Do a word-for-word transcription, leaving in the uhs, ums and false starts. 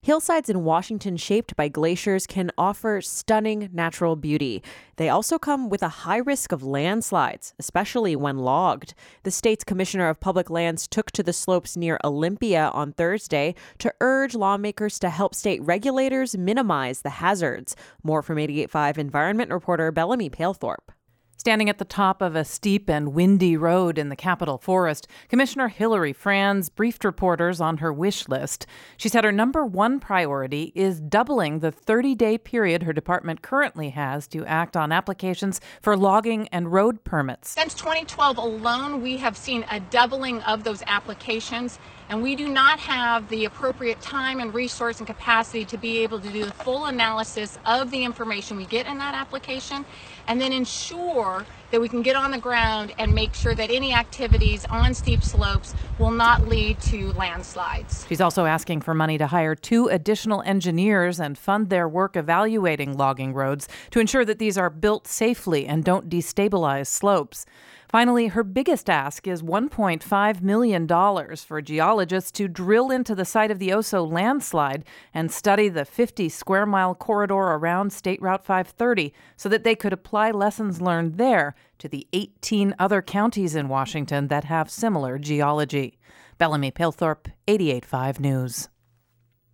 Hillsides in Washington shaped by glaciers can offer stunning natural beauty. They also come with a high risk of landslides, especially when logged. The state's Commissioner of Public Lands took to the slopes near Olympia on Thursday to urge lawmakers to help state regulators minimize the hazards. More from eighty-eight point five Environment reporter Bellamy Palethorpe. Standing at the top of a steep and windy road in the Capitol Forest, Commissioner Hillary Franz briefed reporters on her wish list. She said her number one priority is doubling the thirty-day period her department currently has to act on applications for logging and road permits. Since twenty twelve alone, we have seen a doubling of those applications, and we do not have the appropriate time and resource and capacity to be able to do the full analysis of the information we get in that application, and then ensure that we can get on the ground and make sure that any activities on steep slopes will not lead to landslides. She's also asking for money to hire two additional engineers and fund their work evaluating logging roads to ensure that these are built safely and don't destabilize slopes. Finally, her biggest ask is one point five million dollars for geologists to drill into the site of the Oso landslide and study the fifty square mile corridor around State Route five thirty so that they could apply lessons learned there to the eighteen other counties in Washington that have similar geology. Bellamy Palethorpe, eighty-eight point five News.